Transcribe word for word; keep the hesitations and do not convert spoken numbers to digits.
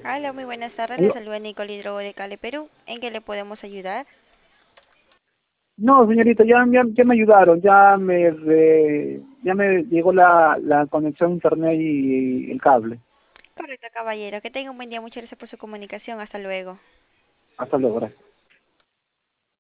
Hola, muy buenas tardes. Le Aló. saluda Nicole Hidrobo de Cali, Perú. ¿En qué le podemos ayudar? No, señorita, ya, ya, ya me ayudaron, ya me re- ya me llegó la, la conexión a internet y, el cable. Correcto, caballero. Que tenga un buen día. Muchas gracias por su comunicación. Hasta luego. Hasta luego, gracias.